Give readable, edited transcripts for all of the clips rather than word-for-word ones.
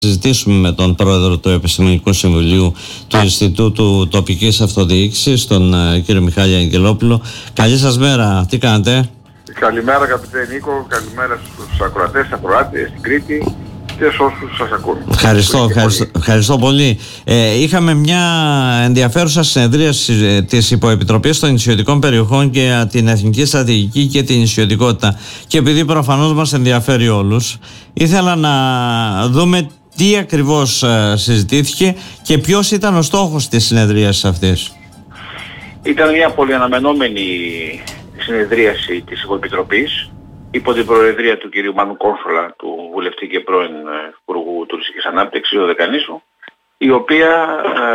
συζητήσουμε με τον πρόεδρο του Επιστημονικού Συμβουλίου του Ινστιτούτου Τοπικής Αυτοδιοίκησης, τον κύριο Μιχάλη Αγγελόπουλο. Καλή σας μέρα, τι κάνετε? Καλημέρα αγαπητέ Νίκο, καλημέρα στους ακροατές, ακροάτες στην Κρήτη και σε όσους σας ακούν. Ευχαριστώ πολύ. Είχαμε μια ενδιαφέρουσα συνεδρίαση της Υποεπιτροπής των Νησιωτικών Περιοχών για την Εθνική Στρατηγική και την Νησιωτικότητα, και επειδή προφανώς μας ενδιαφέρει όλους, ήθελα να δούμε τι ακριβώς συζητήθηκε και ποιος ήταν ο στόχος της συνεδρίασης αυτής. Ήταν μια πολύ αναμενόμενη συνεδρίαση της Υποεπιτροπής υπό την προεδρία του κ. Μάνου Κόνσολα, του βουλευτή και πρώην Υπουργού Τουριστικής Ανάπτυξης, ο Δεκανήσου, η οποία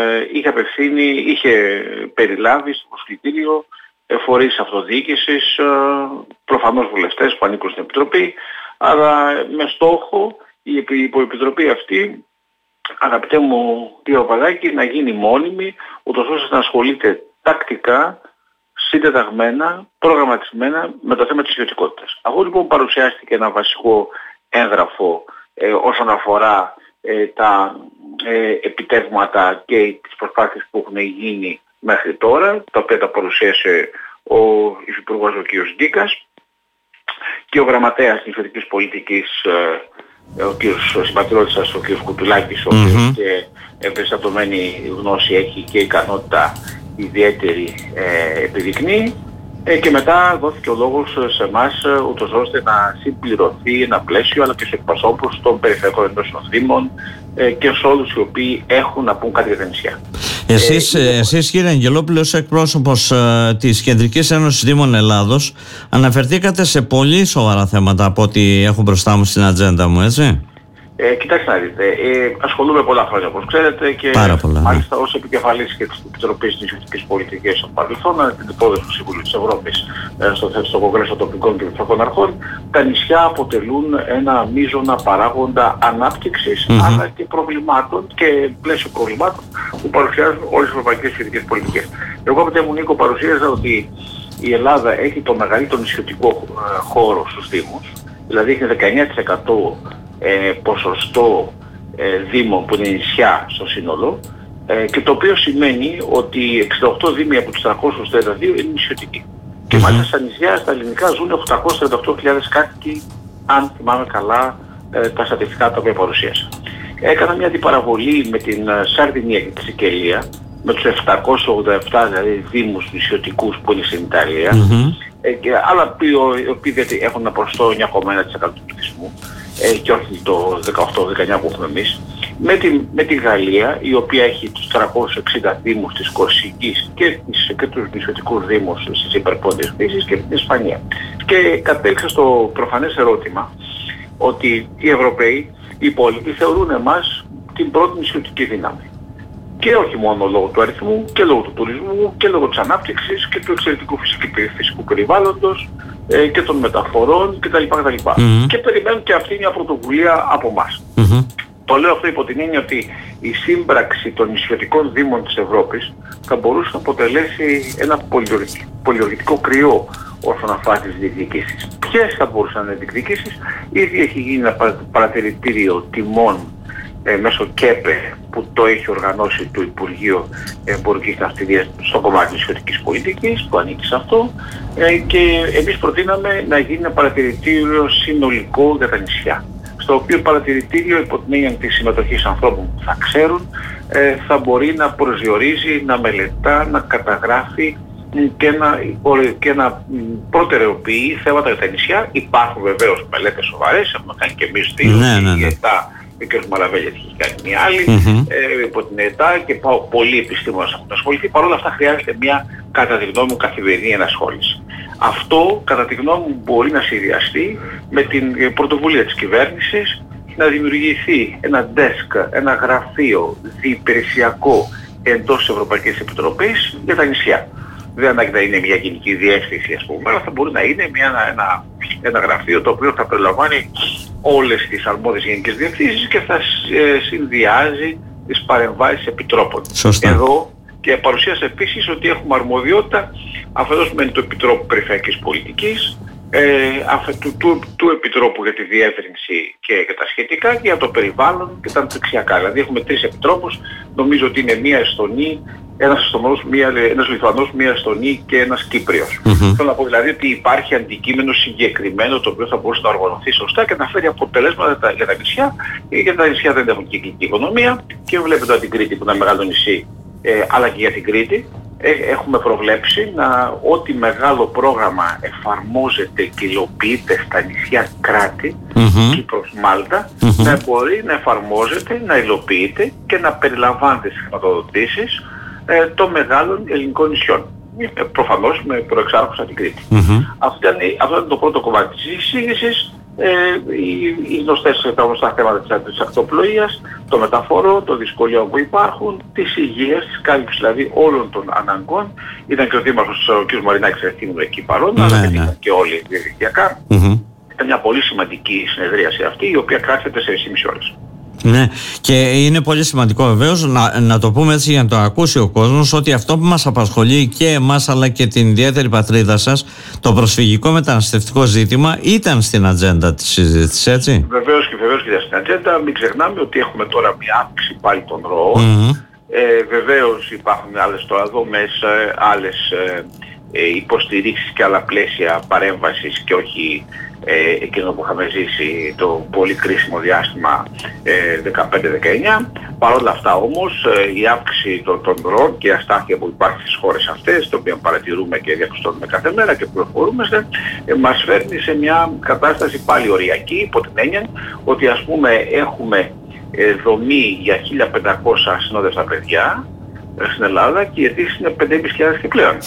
είχε περιλάβει στο προσκλητήριο φορείς αυτοδιοίκησης, προφανώς βουλευτές που ανήκουν στην Επιτροπή, αλλά με στόχο η υποεπιτροπή αυτή, αγαπητέ μου κ. Παπαδάκη, να γίνει μόνιμη, ούτως ώστε να ασχολείται τακτικά, συντεταγμένα, προγραμματισμένα με το θέμα της ιδιωτικότητας. Αφού λοιπόν παρουσιάστηκε ένα βασικό έγγραφο όσον αφορά τα επιτεύγματα και τις προσπάθειες που έχουν γίνει μέχρι τώρα, τα οποία τα παρουσίασε ο Υφυπουργός ο κ. Γκίκας και ο Γραμματέας της Ιδιωτικής Πολιτικής, ο συμπατριώτης σας, ο κ. Κουτουλάκης, ο οποίος και εμπεριστατωμένη γνώση έχει και ικανότητα ιδιαίτερη επιδεικνύει, και μετά δόθηκε ο λόγος σε εμάς ούτως ώστε να συμπληρωθεί ένα πλαίσιο, αλλά και σε εκπροσώπους των περιφερειακών ενώσεων δήμων και σε όλους οι οποίοι έχουν να πούν κάτι για τα νησιά. Εσείς κύριε Αγγελόπουλο, ως εκπρόσωπος της Κεντρικής Ένωσης Δήμων Ελλάδος, αναφερθήκατε σε πολύ σοβαρά θέματα από ό,τι έχω μπροστά μου στην ατζέντα μου, έτσι? Κοιτάξτε να δείτε, ασχολούμαι πολλά χρόνια όπως ξέρετε και μάλιστα ως επικεφαλής και της Επιτροπής της Νησιωτικής Πολιτικής στο παρελθόν, την υπόδοση του Συμβουλίου της Ευρώπης στο Κογκρέσο Τοπικών και Περιφερειακών Αρχών, τα νησιά αποτελούν ένα μείζωνα παράγοντα ανάπτυξης αλλά και προβλημάτων και πλαίσιο προβλημάτων που παρουσιάζουν όλες οι ευρωπαϊκές σχετικές πολιτικές. Εγώ από μου Νίκο παρουσίαζα ότι η Ελλάδα έχει το μεγαλύτερο νησιωτικό χώρο στους Δήμους, δηλαδή έχει 19% ποσοστό δήμων που είναι νησιά στο σύνολο, και το οποίο σημαίνει ότι 68 δήμοι από τους 332 είναι νησιωτικοί. Και μάλιστα στα νησιά, στα ελληνικά, ζουν 848.000 κάτοικοι, αν θυμάμαι καλά τα στατιστικά τα οποία παρουσίασα. Έκανα μια αντιπαραβολή με την Σαρδινία και τη Σικελία, με τους 787 δηλαδή δήμους νησιωτικούς που είναι στην Ιταλία, αλλά οι οποίοι έχουν ένα ποσοστό 9,1% του πληθυσμού, και όχι το 18-19 που έχουμε εμείς, με τη Γαλλία, η οποία έχει τους 360 δήμους της Κορσικής και τους νησιωτικούς δήμους στις υπερπόντιες νήσους, και την Ισπανία. Και κατέληξα στο προφανές ερώτημα ότι οι Ευρωπαίοι, οι υπόλοιποι, θεωρούν εμάς την πρώτη νησιωτική δύναμη. Και όχι μόνο λόγω του αριθμού, και λόγω του τουρισμού, και λόγω της ανάπτυξης και του εξαιρετικού φυσικού περιβάλλοντος και των μεταφορών κτλ. Και περιμένουν και αυτή μια πρωτοβουλία από εμάς. Το λέω αυτό υπό την έννοια ότι η σύμπραξη των νησιωτικών δήμων της Ευρώπης θα μπορούσε να αποτελέσει ένα πολιορκητικό κρυό όσον αφορά τις διεκδικήσεις. Ποιες θα μπορούσαν να είναι διεκδικήσεις? Ήδη έχει γίνει ένα παρατηρητήριο τιμών μέσω ΚΕΠΕ που το έχει οργανώσει το Υπουργείο Εμπορικής Ναυτιλίας στο κομμάτι της νησιωτικής πολιτικής, που ανήκει σε αυτό, και εμείς προτείναμε να γίνει ένα παρατηρητήριο συνολικό για τα νησιά, στο οποίο παρατηρητήριο, υπό την έννοια της συμμετοχής ανθρώπων που θα ξέρουν, θα μπορεί να προσδιορίζει, να μελετά, να καταγράφει και να προτεραιοποιεί θέματα για τα νησιά. Υπάρχουν βεβαίως μελέτες σοβαρές, έχουμε κάνει και εμείς δύο, ο κ. Μαραβέλης έχει κάνει μια άλλη υπό την ΕΤΑ και πολλοί επιστήμονες έχουν ασχοληθεί. Παρ' όλα αυτά χρειάζεται μια, κατά τη γνώμη μου, καθημερινή ενασχόληση. Αυτό, κατά τη γνώμη μου, μπορεί να συνδυαστεί με την πρωτοβουλία της κυβέρνησης να δημιουργηθεί ένα desk, ένα γραφείο διυπηρεσιακό εντός της Ευρωπαϊκής Επιτροπής για τα νησιά. Δεν ανάγκη να είναι μια γενική διεύθυνση, ας πούμε, αλλά θα μπορεί να είναι ένα γραφείο το οποίο θα περιλαμβάνει όλες τις αρμόδιες γενικές διευθύνσεις και θα συνδυάζει τις παρεμβάσεις επιτρόπων. Σωστά. Εδώ, και παρουσίασε επίσης ότι έχουμε αρμοδιότητα αφενός με το Επιτρόπο Περιφερειακής Πολιτικής, του Επιτρόπου για τη Διεύρυνση και τα σχετικά και για το περιβάλλον και τα αναπτυξιακά. Δηλαδή έχουμε 3 επιτρόπους, νομίζω ότι είναι μία Εστονή, ένας Εστονός, ένας Λιθουανός, μία Εστονή και ένας Κύπριος. Θέλω να πω δηλαδή ότι υπάρχει αντικείμενο συγκεκριμένο το οποίο θα μπορούσε να οργανωθεί σωστά και να φέρει αποτελέσματα για τα νησιά, γιατί τα νησιά δεν έχουν κυκλική οικονομία και βλέπετε την Κρήτη που είναι ένα μεγάλο νησί, αλλά και για την Κρήτη. Έχουμε προβλέψει ό,τι μεγάλο πρόγραμμα εφαρμόζεται και υλοποιείται στα νησιά κράτη, Κύπρος, Μάλτα, να μπορεί να εφαρμόζεται, να υλοποιείται και να περιλαμβάνεται στις χρηματοδοτήσεις των μεγάλων ελληνικών νησιών. Προφανώς με προεξάρχουσα την Κρήτη. Αυτό ήταν το πρώτο κομμάτι της εισήγησης. Οι τα γνωστά θέματα της ακτοπλοείας, το μεταφορό, το δυσκολιών που υπάρχουν, της υγείας, της κάλυψης δηλαδή όλων των αναγκών. Ήταν και ο Δήμαρχος ο κ. Μαρινάκης εκεί παρόν, αλλά δεν ήταν και όλοι διαδικτυακά. Ήταν μια πολύ σημαντική συνεδρίαση αυτή, η οποία κράτησε 4,5 ώρες. Ναι, και είναι πολύ σημαντικό βεβαίως να το πούμε έτσι για να το ακούσει ο κόσμος, ότι αυτό που μας απασχολεί και εμάς αλλά και την ιδιαίτερη πατρίδα σας, το προσφυγικό μεταναστευτικό ζήτημα, ήταν στην ατζέντα της συζήτησης, έτσι. Βεβαίως και ήταν στην ατζέντα. Μην ξεχνάμε ότι έχουμε τώρα μια αύξηση πάλι των ροών. Βεβαίως υπάρχουν άλλες τώρα δομές, άλλες υποστηρίξεις και άλλα πλαίσια παρέμβασης και όχι εκείνο που είχαμε ζήσει το πολύ κρίσιμο διάστημα 15-19. Παρ' όλα αυτά όμως η αύξηση των ροών και η αστάθεια που υπάρχει στις χώρες αυτές, το οποίο παρατηρούμε και διαπιστώνουμε κάθε μέρα και προχωρούμε, μας φέρνει σε μια κατάσταση πάλι οριακή, υπό την έννοια ότι ας πούμε έχουμε δομή για 1.500 συνόδευτα παιδιά στην Ελλάδα και οι αιτήσεις είναι 5.500 και πλέον.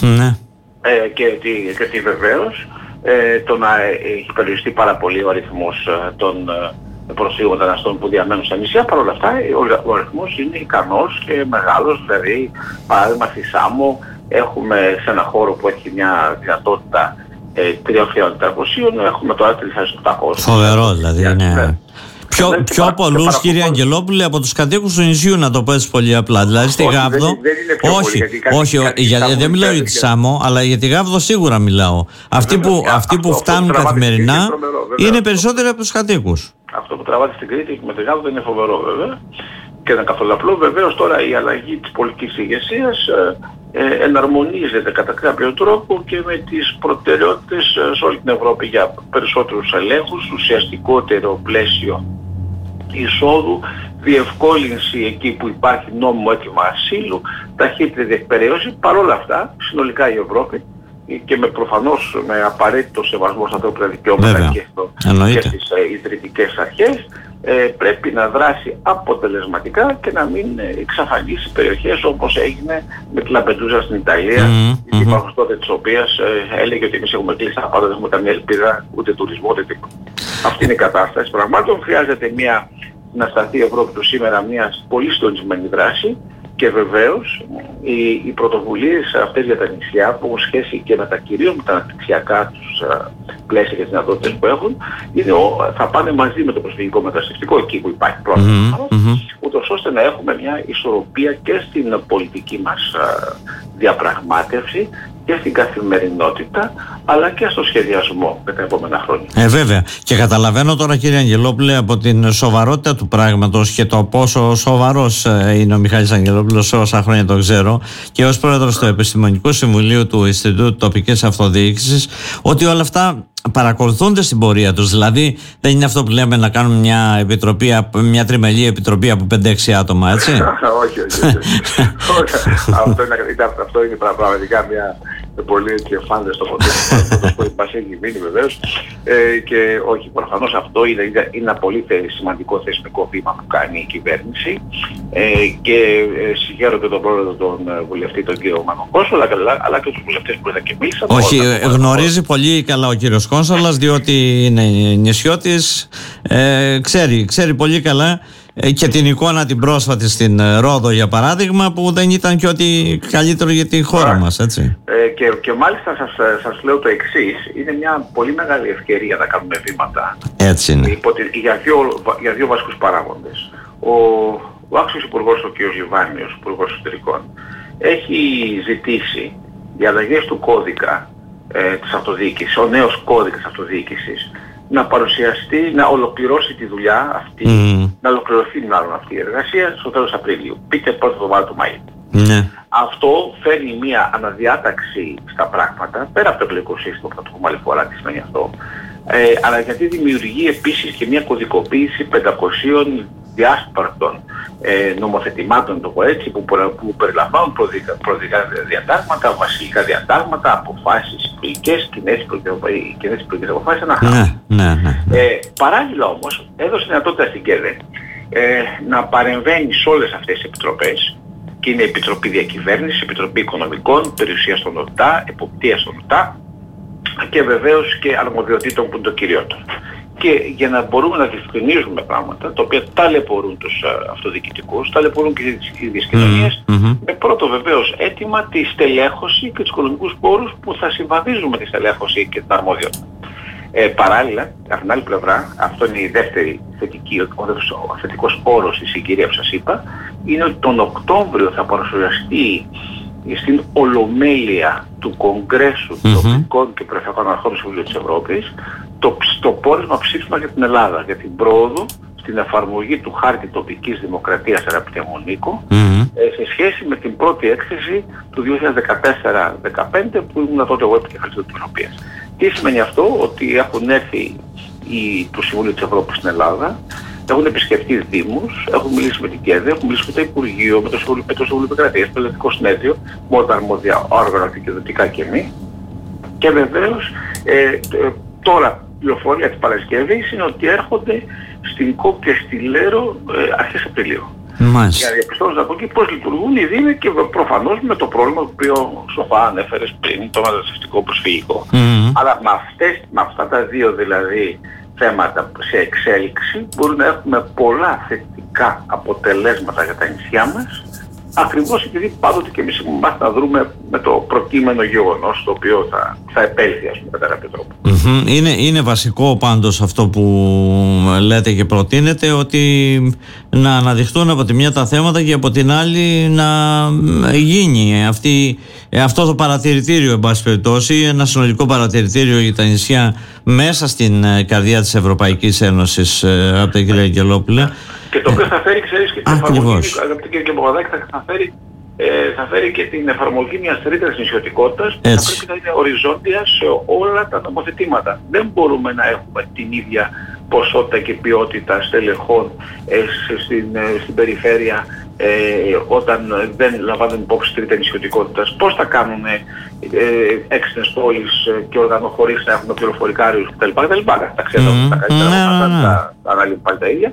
Και βεβαίως το να έχει περιοριστεί πάρα πολύ ο αριθμός των προσφύγων μεταναστών που διαμένουν στα νησιά. Παρ' όλα αυτά ο αριθμός είναι ικανός και μεγάλος. Δηλαδή παράδειγμα στη Σάμο έχουμε σε ένα χώρο που έχει μια δυνατότητα 3.400, έχουμε τώρα 3.800. Φοβερό δηλαδή. Πιο πολλούς, κύριε Αγγελόπουλε, από τους κατοίκους του νησιού, να το πω έτσι πολύ απλά. Δηλαδή στη Γάβδο. Δεν μιλάω για τη Σάμο, αλλά για τη Γάβδο σίγουρα μιλάω. Αυτοί που φτάνουν καθημερινά είναι περισσότεροι από τους κατοίκους. Αυτό που τραβάτε στην Κρήτη και με τη Γάβδο είναι φοβερό βέβαια. Και δεν καθόλου απλό. Βεβαίως τώρα η αλλαγή της πολιτικής ηγεσίας εναρμονίζεται κατά κάποιο τρόπο και με τις προτεραιότητες σε όλη την Ευρώπη για περισσότερους ελέγχους, ουσιαστικότερο πλαίσιο εισόδου, διευκόλυνση εκεί που υπάρχει νόμιμο αίτημα ασύλου, ταχύτερη διεκπαιρέωση. Παρ' όλα αυτά, συνολικά η Ευρώπη και προφανώς με απαραίτητο σεβασμό στα ανθρώπινα δικαιώματα και στις ιδρυτικές αρχές, πρέπει να δράσει αποτελεσματικά και να μην εξαφανίσει περιοχές όπως έγινε με τη Λαμπεντούζα στην Ιταλία, η δήμαρχος τότε της οποίας έλεγε ότι εμείς έχουμε κλείσει τα πάντα, δεν έχουμε καμία ελπίδα, ούτε τουρισμό, ούτε τίποτα. Αυτή είναι η κατάσταση πραγμάτων. Χρειάζεται να σταθεί η Ευρώπη του σήμερα μια πολύ συντονισμένη δράση. Και βεβαίως οι πρωτοβουλίες αυτές για τα νησιά που έχουν σχέση και με τα κυρίως με τα αναπτυξιακά τους πλαίσια και τις δυνατότητες που έχουν, θα πάνε μαζί με το προσφυγικό μεταναστευτικό εκεί που υπάρχει πρόβλημα, ούτως ώστε να έχουμε μια ισορροπία και στην πολιτική μας διαπραγμάτευση και στην καθημερινότητα, αλλά και στο σχεδιασμό με τα επόμενα χρόνια. Βέβαια. Και καταλαβαίνω τώρα, κύριε Αγγελόπουλε, από την σοβαρότητα του πράγματος και το πόσο σοβαρός είναι ο Μιχάλης Αγγελόπουλος, όσα χρόνια το ξέρω, και ως πρόεδρος του Επιστημονικού Συμβουλίου του Ινστιτούτου Τοπικής Αυτοδιοίκησης, ότι όλα αυτά παρακολουθούνται στην πορεία τους. Δηλαδή δεν είναι αυτό που λέμε να κάνουμε μια τριμελή επιτροπή από 5-6 άτομα, έτσι. Όχι. Αυτό είναι πραγματικά μια πολύ εφάνταστο αποτέλεσμα που μας έχει μείνει βεβαίως. Και όχι, προφανώς αυτό είναι ένα πολύ σημαντικό θεσμικό βήμα που κάνει η κυβέρνηση. Και συγχαίρω και τον πρόεδρο, τον βουλευτή, τον κύριο Μανοκόσολα, αλλά και τους βουλευτές που είδα και μίλησαν. Όχι, γνωρίζει πολύ καλά ο κύριος Κόνσολας, διότι είναι νησιώτης, ξέρει πολύ καλά και την εικόνα την πρόσφατη στην Ρόδο, για παράδειγμα, που δεν ήταν και ότι καλύτερο για τη χώρα μας, έτσι. Και μάλιστα σας λέω το εξής, είναι μια πολύ μεγάλη ευκαιρία να κάνουμε βήματα. Έτσι είναι. Για δύο βασικούς παράγοντες. Ο άξιος υπουργός, ο κ. Λιβάνιος, υπουργός εσωτερικών, έχει ζητήσει οι αλλαγές του κώδικα της αυτοδιοίκησης, ο νέος κώδικας αυτοδιοίκησης, να παρουσιαστεί, να ολοκληρώσει τη δουλειά αυτή, να ολοκληρωθεί μάλλον αυτή η εργασία στο τέλος Απριλίου, πείτε πρώτη εβδομάδα του Μαΐου. Αυτό φέρνει μια αναδιάταξη στα πράγματα, πέρα από το εκλογικό σύστημα που θα το πούμε άλλη φορά τι σημαίνει αυτό, αλλά γιατί δημιουργεί επίσης και μια κωδικοποίηση 500 διάσπαρτων νομοθετημάτων, το πω έτσι, που περιλαμβάνουν προδικά διατάγματα, βασιλικά διατάγματα, αποφάσεις υπουργικές, κοινές υπουργικές αποφάσεις, ένα χάος. Παράλληλα όμως έδωσε δυνατότητα στην ΚΕΔΕ να παρεμβαίνει σε όλες αυτές τις επιτροπές, και είναι Επιτροπή Διακυβέρνησης, Επιτροπή Οικονομικών, Περιουσίας των ΟΤΑ, Εποπτείας των ΟΤΑ και βεβαίως και αρμοδιοτήτων που είναι το κυριότερο. Και για να μπορούμε να διευκρινίζουμε πράγματα τα οποία ταλαιπωρούν τους αυτοδιοικητικούς, ταλαιπωρούν και τις ίδιες κοινωνίες, με πρώτο βεβαίως αίτημα τη στελέχωση και τους οικονομικούς πόρους που θα συμβαδίζουν με τη στελέχωση και την αρμοδιότητα. Παράλληλα, από την άλλη πλευρά, αυτό είναι η δεύτερη θετική, ο θετικός όρος της συγκυρίας που σας είπα, είναι ότι τον Οκτώβριο θα παρουσιαστεί στην Ολομέλεια του Κογκρέσου Τοπικών και Περιφερειακών Αρχών του Συμβουλίου της Ευρώπης το πόρισμα ψήφισμα για την Ελλάδα, για την πρόοδο στην εφαρμογή του χάρτη τοπικής δημοκρατίας, αγαπητέ μου Νίκο, σε σχέση με την πρώτη έκθεση του 2014-2015 που ήμουν τότε εγώ επικεφαλής της Επιτροπής. Τι σημαίνει αυτό? Ότι έχουν έρθει του Συμβουλίου της Ευρώπης στην Ελλάδα, έχουν επισκεφτεί δήμους, έχουν μιλήσει με την ΚΕΔΕ, έχουν μιλήσει με το Υπουργείο, με το Συμβούλιο Επικρατείας, με το Ελληνικό Συνέδριο, με όλα τα αρμόδια όργανα δικαιοδοτικά και μη. Και βεβαίως τώρα πληροφορία της Παρασκευής είναι ότι έρχονται στην ΚΟΠ και στη Λέρο αρχές Απριλίου. Για να διαπιστώσουν από εκεί πώς λειτουργούν οι δήμοι και προφανώς με το πρόβλημα το οποίο σοφά ανέφερες πριν, το μεταναστευτικό προσφυγικό. Αλλά με αυτά τα δύο δηλαδή θέματα σε εξέλιξη μπορούν να έχουμε πολλά θετικά αποτελέσματα για τα νησιά μας, ακριβώς επειδή πάντοτε και εμείς έχουμε μάθει να δρούμε με το προκείμενο γεγονός το οποίο θα επέλθει, ας πούμε, κατά κάποιο τρόπο. Είναι βασικό πάντως αυτό που λέτε και προτείνετε, ότι να αναδειχθούν από τη μια τα θέματα και από την άλλη να γίνει αυτό το παρατηρητήριο, εν πάση περιπτώσει, ένα συνολικό παρατηρητήριο για τα νησιά μέσα στην καρδιά της Ευρωπαϊκής Ένωσης, από την κυρία Αγγελόπουλα. Και το οποίο θα φέρει, ξέρεις, και την εφαρμογή, αγαπητή κύριε Παπαδάκη, θα φέρει και την εφαρμογή μιας ρήτρας νησιωτικότητας που θα πρέπει να είναι οριζόντια σε όλα τα νομοθετήματα. Δεν μπορούμε να έχουμε την ίδια ποσότητα και ποιότητα στελεχών στην περιφέρεια όταν δεν λαμβάνουν υπόψη τη ρήτρα νησιωτικότητας. Πώς θα κάνουν έξυπνες πόλεις και όργανο χωρίς να έχουμε πληροφορικάριους κτλ. Τα ξέρουμε τα καλύτερα, τα αναλύουμε πάλι τα ίδια.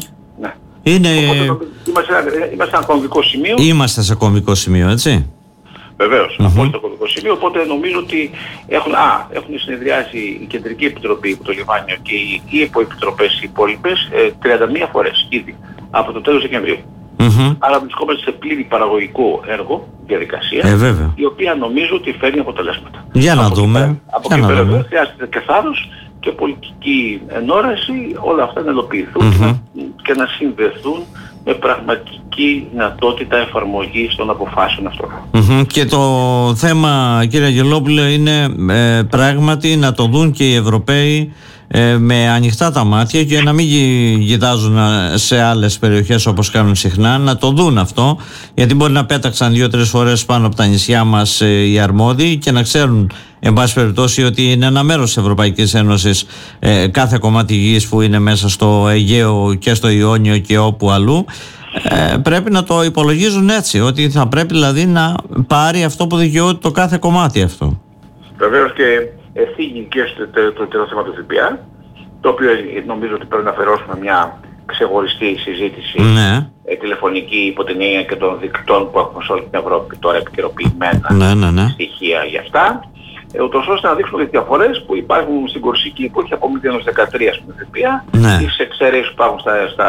Οπότε είμαστε σε ένα κομβικό σημείο. Είμαστε σε κομβικό σημείο, έτσι. Βεβαίως, απόλυτα κομβικό σημείο. Οπότε νομίζω ότι έχουν συνεδριάσει η Κεντρική Επιτροπή που το Λιβάνιο και οι υποεπιτροπές οι υπόλοιπες 31 φορές ήδη από το τέλος Δεκεμβρίου. Άρα βρισκόμαστε σε πλήρη παραγωγικό έργο, διαδικασία, η οποία νομίζω ότι φέρνει αποτελέσματα. Για να δούμε. Από εκεί πέρα χρειάζεται και θάρρος και πολιτική ενόραση, όλα αυτά να ελοποιηθούν και να συνδεθούν με πραγματική δυνατότητα εφαρμογής των αποφάσεων αυτών. Και το θέμα, κύριε Αγγελόπουλε, είναι πράγματι να το δουν και οι Ευρωπαίοι με ανοιχτά τα μάτια και να μην κοιτάζουν σε άλλες περιοχές όπως κάνουν συχνά, να το δουν αυτό, γιατί μπορεί να πέταξαν 2-3 φορές πάνω από τα νησιά μας οι αρμόδιοι και να ξέρουν, εν πάση περιπτώσει, ότι είναι ένα μέρος της Ευρωπαϊκής Ένωσης κάθε κομμάτι γης που είναι μέσα στο Αιγαίο και στο Ιόνιο και όπου αλλού. Πρέπει να το υπολογίζουν έτσι, ότι θα πρέπει δηλαδή να πάρει αυτό που δικαιούται το κάθε κομμάτι αυτό. Βεβαίως και ευθύνη και το θέμα του ΦΠΑ, το οποίο νομίζω ότι πρέπει να αφαιρώσουμε μια ξεχωριστή συζήτηση τηλεφωνική υπό την έννοια και των δικτών που έχουμε σε όλη την Ευρώπη τώρα επικαιροποιημένα στοιχεία για αυτά, ούτως ώστε να δείξουμε τις διαφορές που υπάρχουν στην Κορσική που έχει από 0-13 ΦΠΑ, τις εξαιρέσεις που υπάρχουν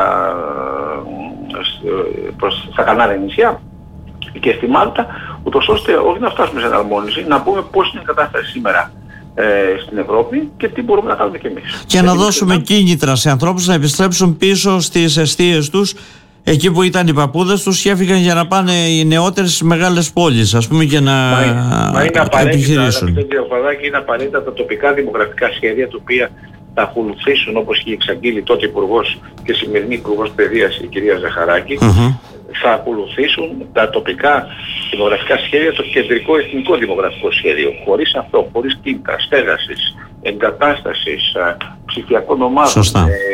στα Κανάρια νησιά και στη Μάλτα, ούτως ώστε όχι να φτάσουμε σε εναρμόνιση, να πούμε πώς είναι η κατάσταση σήμερα στην Ευρώπη και τι μπορούμε να κάνουμε κι εμείς. Και να δώσουμε κίνητρα σε ανθρώπους να επιστρέψουν πίσω στις εστίες τους εκεί που ήταν οι παππούδες τους και έφυγαν για να πάνε οι νεότερες στις μεγάλες πόλεις, ας πούμε, και να επιχειρήσουν. Είναι απαραίτητα τα τοπικά δημογραφικά σχέδια, τα οποία θα ακολουθήσουν, όπως είχε εξαγγείλει τότε Υπουργός και σημερινή Υπουργός Παιδείας η κυρία Ζαχαράκη, θα ακολουθήσουν τα τοπικά δημογραφικά σχέδια, το κεντρικό εθνικό δημογραφικό σχέδιο. Χωρίς αυτό, χωρίς κίνητρα, στέγασης, εγκατάστασης, ψηφιακών ομάδων,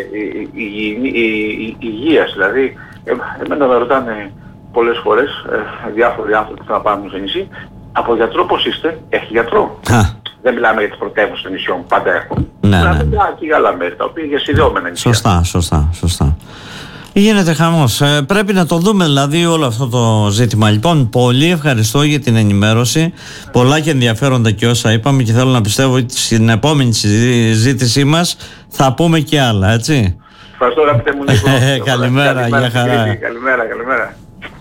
υγείας. Δηλαδή, εμένα με ρωτάνε πολλές φορές διάφοροι άνθρωποι που θα πάνε στο νησί, από γιατρό πώς είστε? Έχει γιατρό? Δεν μιλάμε για τις πρωτεύουσες των νησιών, πάντα έχουν. Μιλάμε για άλλα μέρη, τα οποία για συνδεόμενα νησιά. Σωστά. Γίνεται χαμός. Πρέπει να το δούμε δηλαδή όλο αυτό το ζήτημα. Λοιπόν, πολύ ευχαριστώ για την ενημέρωση. Πολλά και ενδιαφέροντα και όσα είπαμε, και θέλω να πιστεύω ότι στην επόμενη συζήτησή μας θα πούμε και άλλα, έτσι. Ευχαριστώ, αγαπητέ μου Νίκο. Καλημέρα, για χαρά. Καλημέρα.